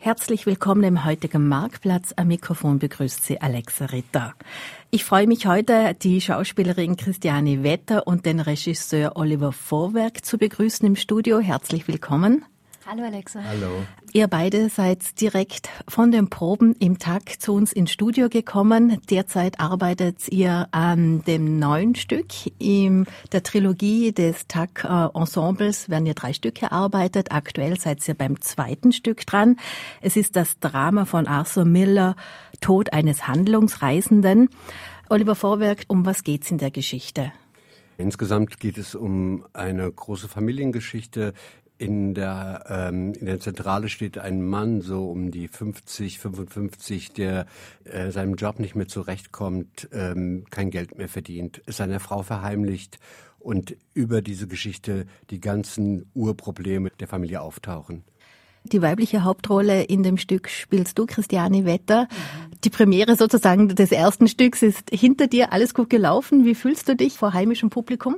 Herzlich willkommen im heutigen Marktplatz. Am Mikrofon begrüßt Sie Alexa Ritter. Ich freue mich heute, die Schauspielerin Christiane Wetter und den Regisseur Oliver Vorwerk zu begrüßen im Studio. Herzlich willkommen. Hallo Alexa. Hallo. Ihr beide seid direkt von den Proben im TAK zu uns ins Studio gekommen. Derzeit arbeitet ihr an dem neuen Stück. In der Trilogie des TAK-Ensembles werden ja 3 Stücke erarbeitet. Aktuell seid ihr beim 2. Stück dran. Es ist das Drama von Arthur Miller, Tod eines Handlungsreisenden. Oliver Vorwerk, um was geht's in der Geschichte? Insgesamt geht es um eine große Familiengeschichte. In der Zentrale steht ein Mann, so um die 50, 55, der seinem Job nicht mehr zurechtkommt, kein Geld mehr verdient, seiner Frau verheimlicht und über diese Geschichte die ganzen Urprobleme der Familie auftauchen. Die weibliche Hauptrolle in dem Stück spielst du, Christiane Wetter. Die Premiere sozusagen des ersten Stücks ist hinter dir. Alles gut gelaufen. Wie fühlst du dich vor heimischem Publikum?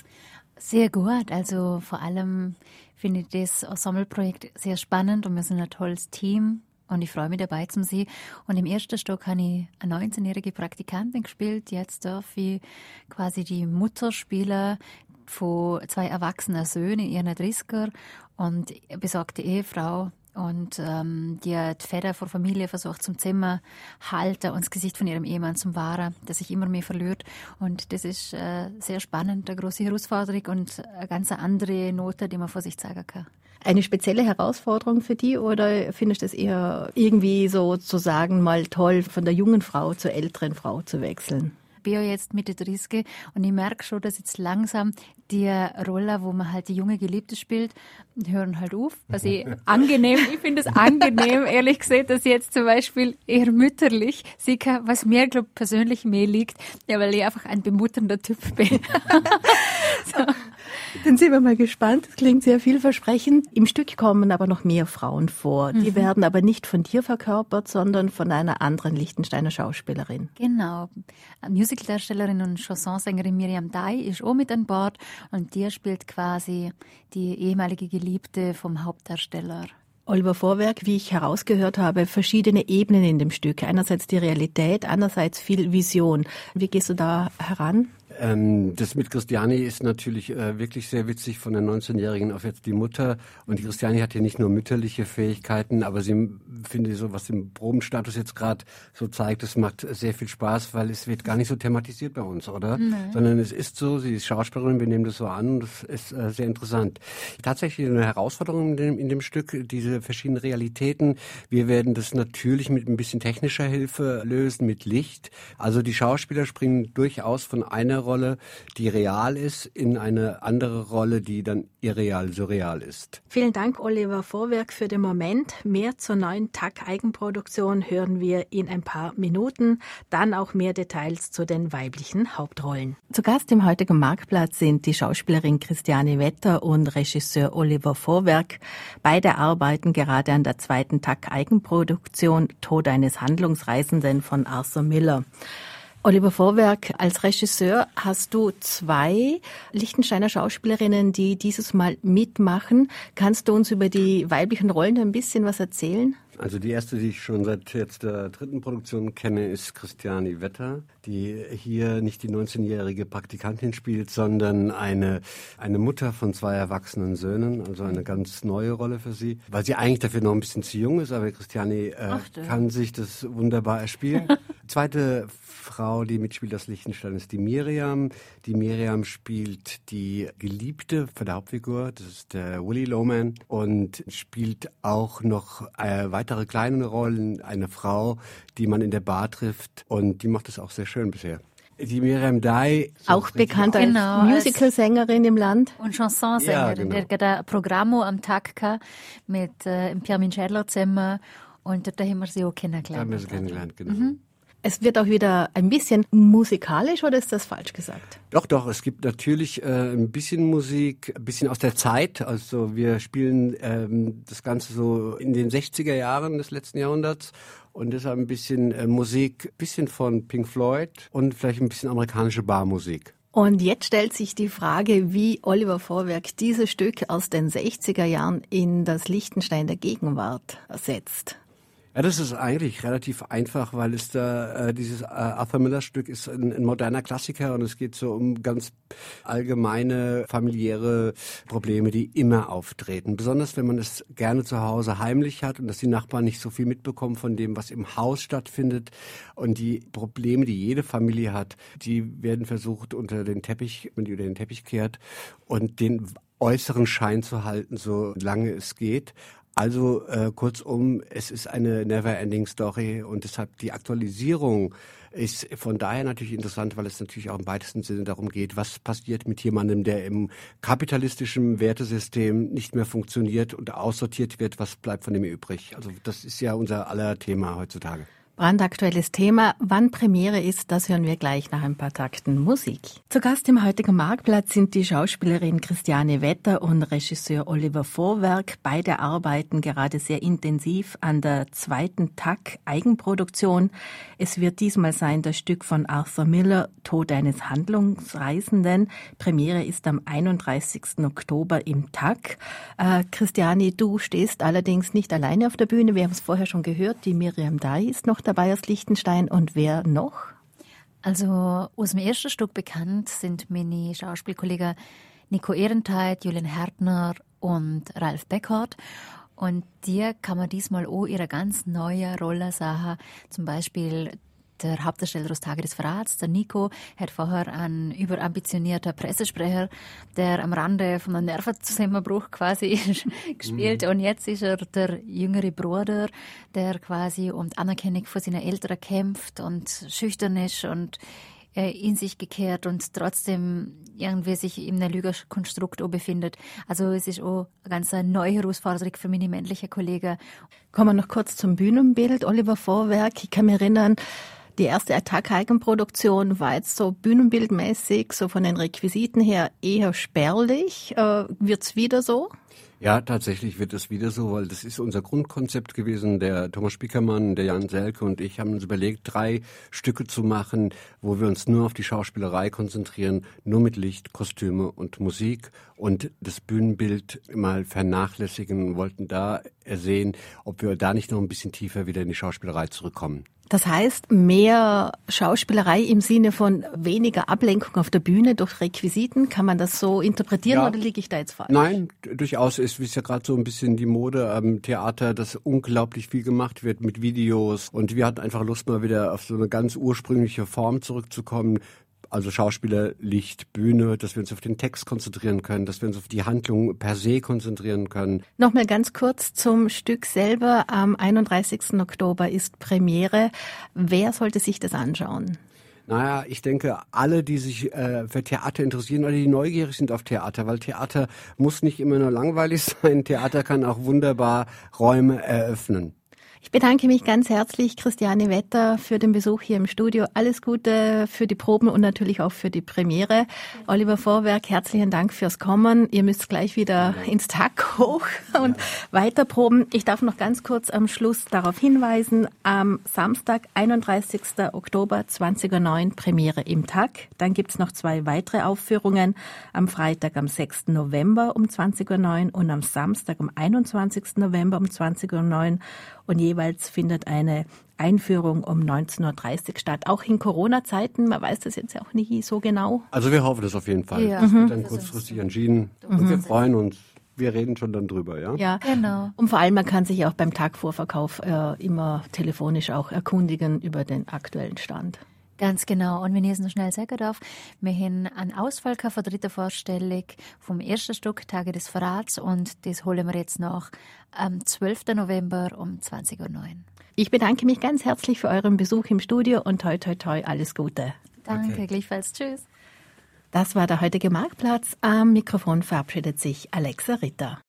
Sehr gut. Also vor allem finde ich das Ensembleprojekt sehr spannend und wir sind ein tolles Team und ich freue mich dabei zu sehen. Und im ersten Stück habe ich eine 19-jährige Praktikantin gespielt. Jetzt darf ich quasi die Mutter spielen von 2 erwachsenen Söhnen, ihren 30er und besorgte Ehefrau. Und die Feder vor Familie versucht zum Zimmer halten und das Gesicht von ihrem Ehemann zum wahren, das sich immer mehr verliert. Und das ist sehr spannend, eine große Herausforderung und eine ganz andere Note, die man vor sich zeigen kann. Eine spezielle Herausforderung für die oder findest du es eher irgendwie sozusagen mal toll, von der jungen Frau zur älteren Frau zu wechseln? Ich bin ja jetzt Mitte 30 und ich merke schon, dass jetzt langsam die Rolle, wo man halt die junge Geliebte spielt, hören halt auf. Also ich finde es angenehm, ehrlich gesagt, dass ich jetzt zum Beispiel eher mütterlich sehe, was mir, glaube ich, persönlich mehr liegt, ja, weil ich einfach ein bemutternder Typ bin. So. Dann sind wir mal gespannt. Das klingt sehr vielversprechend. Im Stück kommen aber noch mehr Frauen vor. Die werden aber nicht von dir verkörpert, sondern von einer anderen Liechtensteiner Schauspielerin. Genau. Musicaldarstellerin und Chansonsängerin Miriam Dai ist auch mit an Bord und die spielt quasi die ehemalige Geliebte vom Hauptdarsteller. Oliver Vorwerk, wie ich herausgehört habe, verschiedene Ebenen in dem Stück. Einerseits die Realität, andererseits viel Vision. Wie gehst du da heran? Das mit Christiane ist natürlich wirklich sehr witzig, von der 19-Jährigen auf jetzt die Mutter. Und die Christiane hat ja nicht nur mütterliche Fähigkeiten, aber sie, finde ich, so was im Probenstatus jetzt gerade so zeigt, es macht sehr viel Spaß, weil es wird gar nicht so thematisiert bei uns, oder? Nein. Sondern es ist so, sie ist Schauspielerin, wir nehmen das so an und das ist sehr interessant. Tatsächlich eine Herausforderung in dem Stück, diese verschiedenen Realitäten. Wir werden das natürlich mit ein bisschen technischer Hilfe lösen, mit Licht. Also die Schauspieler springen durchaus von einer Rolle, die real ist, in eine andere Rolle, die dann irreal, surreal ist. Vielen Dank, Oliver Vorwerk, für den Moment. Mehr zur neuen TAK-Eigenproduktion hören wir in ein paar Minuten. Dann auch mehr Details zu den weiblichen Hauptrollen. Zu Gast im heutigen Marktplatz sind die Schauspielerin Christiane Wetter und Regisseur Oliver Vorwerk. Beide arbeiten gerade an der 2. TAK-Eigenproduktion Tod eines Handlungsreisenden von Arthur Miller. Oliver Vorwerk, als Regisseur hast du 2 Liechtensteiner Schauspielerinnen, die dieses Mal mitmachen. Kannst du uns über die weiblichen Rollen ein bisschen was erzählen? Also die erste, die ich schon seit jetzt der 3. Produktion kenne, ist Christiane Wetter, die hier nicht die 19-jährige Praktikantin spielt, sondern eine Mutter von 2 erwachsenen Söhnen, also eine ganz neue Rolle für sie, weil sie eigentlich dafür noch ein bisschen zu jung ist, aber Christiane kann sich das wunderbar erspielen. Zweite Frau, die mitspielt aus Liechtenstein, ist die Miriam. Die Miriam spielt die Geliebte von der Hauptfigur, das ist der Willy Loman, und spielt auch noch weitere kleine Rollen, eine Frau, die man in der Bar trifft, und die macht es auch sehr schön bisher. Die Miriam Dai. Auch bekannt als Musicalsängerin im Land. Und Chansonsängerin. Ja, genau. Der hat ein Programm am Tag mit Pierre Mincello zusammen und da haben wir sie auch kennengelernt. Da haben wir sie kennengelernt, genau. Es wird auch wieder ein bisschen musikalisch, oder ist das falsch gesagt? Doch, es gibt natürlich ein bisschen Musik, ein bisschen aus der Zeit. Also wir spielen das Ganze so in den 60er Jahren des letzten Jahrhunderts. Und deshalb ein bisschen Musik, ein bisschen von Pink Floyd und vielleicht ein bisschen amerikanische Barmusik. Und jetzt stellt sich die Frage, wie Oliver Vorwerk dieses Stück aus den 60er Jahren in das Liechtenstein der Gegenwart setzt. Ja, das ist eigentlich relativ einfach, weil es da dieses Arthur Miller Stück ist ein moderner Klassiker und es geht so um ganz allgemeine familiäre Probleme, die immer auftreten. Besonders wenn man es gerne zu Hause heimlich hat und dass die Nachbarn nicht so viel mitbekommen von dem, was im Haus stattfindet. Und die Probleme, die jede Familie hat, die werden versucht wenn man die unter den Teppich kehrt und den äußeren Schein zu halten, solange es geht. Also kurzum, es ist eine never-ending Story und deshalb die Aktualisierung ist von daher natürlich interessant, weil es natürlich auch im weitesten Sinne darum geht, was passiert mit jemandem, der im kapitalistischen Wertesystem nicht mehr funktioniert und aussortiert wird, was bleibt von dem übrig. Also das ist ja unser aller Thema heutzutage. Brandaktuelles Thema. Wann Premiere ist, das hören wir gleich nach ein paar Takten Musik. Zu Gast im heutigen Marktplatz sind die Schauspielerin Christiane Wetter und Regisseur Oliver Vorwerk. Beide arbeiten gerade sehr intensiv an der zweiten TAC Eigenproduktion. Es wird diesmal sein das Stück von Arthur Miller, Tod eines Handlungsreisenden. Premiere ist am 31. Oktober im TAC. Christiane, du stehst allerdings nicht alleine auf der Bühne. Wir haben es vorher schon gehört, die Miriam Day ist noch dabei aus Liechtenstein. Und wer noch? Also aus dem ersten Stück bekannt sind meine Schauspielkollegen Nico Ehrentheit, Julian Härtner und Ralf Beckhardt. Und die kann man diesmal auch ihre ganz neue Rolle sagen. Zum Beispiel der Hauptdarsteller aus Tage des Verrats, der Nico, hat vorher einen überambitionierter Pressesprecher, der am Rande von einem Nervenzusammenbruch quasi gespielt. Und jetzt ist er der jüngere Bruder, der quasi um die Anerkennung von seinen Eltern kämpft und schüchtern ist und in sich gekehrt und trotzdem irgendwie sich in einem Lügenkonstrukt befindet. Also es ist auch eine ganz neue Herausforderung für meine männlichen Kollegen. Kommen wir noch kurz zum Bühnenbild. Oliver Vorwerk, ich kann mich erinnern, die erste Attac-Eigenproduktion war jetzt so bühnenbildmäßig, so von den Requisiten her eher spärlich. Wird's wieder so? Ja, tatsächlich wird es wieder so, weil das ist unser Grundkonzept gewesen. Der Thomas Spiekermann, der Jan Selke und ich haben uns überlegt, 3 Stücke zu machen, wo wir uns nur auf die Schauspielerei konzentrieren, nur mit Licht, Kostüme und Musik und das Bühnenbild mal vernachlässigen, wollten da sehen, ob wir da nicht noch ein bisschen tiefer wieder in die Schauspielerei zurückkommen. Das heißt, mehr Schauspielerei im Sinne von weniger Ablenkung auf der Bühne durch Requisiten. Kann man das so interpretieren oder liege ich da jetzt falsch? Nein, durchaus ist ja gerade so ein bisschen die Mode am Theater, dass unglaublich viel gemacht wird mit Videos. Und wir hatten einfach Lust, mal wieder auf so eine ganz ursprüngliche Form zurückzukommen. Also Schauspieler, Licht, Bühne, dass wir uns auf den Text konzentrieren können, dass wir uns auf die Handlung per se konzentrieren können. Nochmal ganz kurz zum Stück selber. Am 31. Oktober ist Premiere. Wer sollte sich das anschauen? Naja, ich denke, alle, die sich für Theater interessieren oder die neugierig sind auf Theater, weil Theater muss nicht immer nur langweilig sein. Theater kann auch wunderbar Räume eröffnen. Ich bedanke mich ganz herzlich, Christiane Wetter, für den Besuch hier im Studio. Alles Gute für die Proben und natürlich auch für die Premiere. Oliver Vorwerk, herzlichen Dank fürs Kommen. Ihr müsst gleich wieder ins TAC hoch und weiter proben. Ich darf noch ganz kurz am Schluss darauf hinweisen, am Samstag, 31. Oktober 20.09 Uhr Premiere im TAC. Dann gibt's noch 2 weitere Aufführungen. Am Freitag, am 6. November um 20.09 Uhr und am Samstag, am 21. November um 20.09 Uhr. Und jeweils findet eine Einführung um 19.30 Uhr statt. Auch in Corona-Zeiten, man weiß das jetzt auch nicht so genau. Also wir hoffen das auf jeden Fall. Ja. Das wird dann kurzfristig entschieden. Und wir freuen uns. Wir reden schon dann drüber, ja? Ja, Genau. Und vor allem, man kann sich auch beim Tagvorverkauf immer telefonisch auch erkundigen über den aktuellen Stand. Ganz genau. Und wenn ich es noch schnell sagen darf, wir haben einen Ausfall von der 3. Vorstellung vom ersten Stück Tage des Verrats und das holen wir jetzt noch am 12. November um 20.09 Uhr. Ich bedanke mich ganz herzlich für euren Besuch im Studio und toi toi toi, alles Gute. Danke, gleichfalls. Tschüss. Das war der heutige Marktplatz. Am Mikrofon verabschiedet sich Alexa Ritter.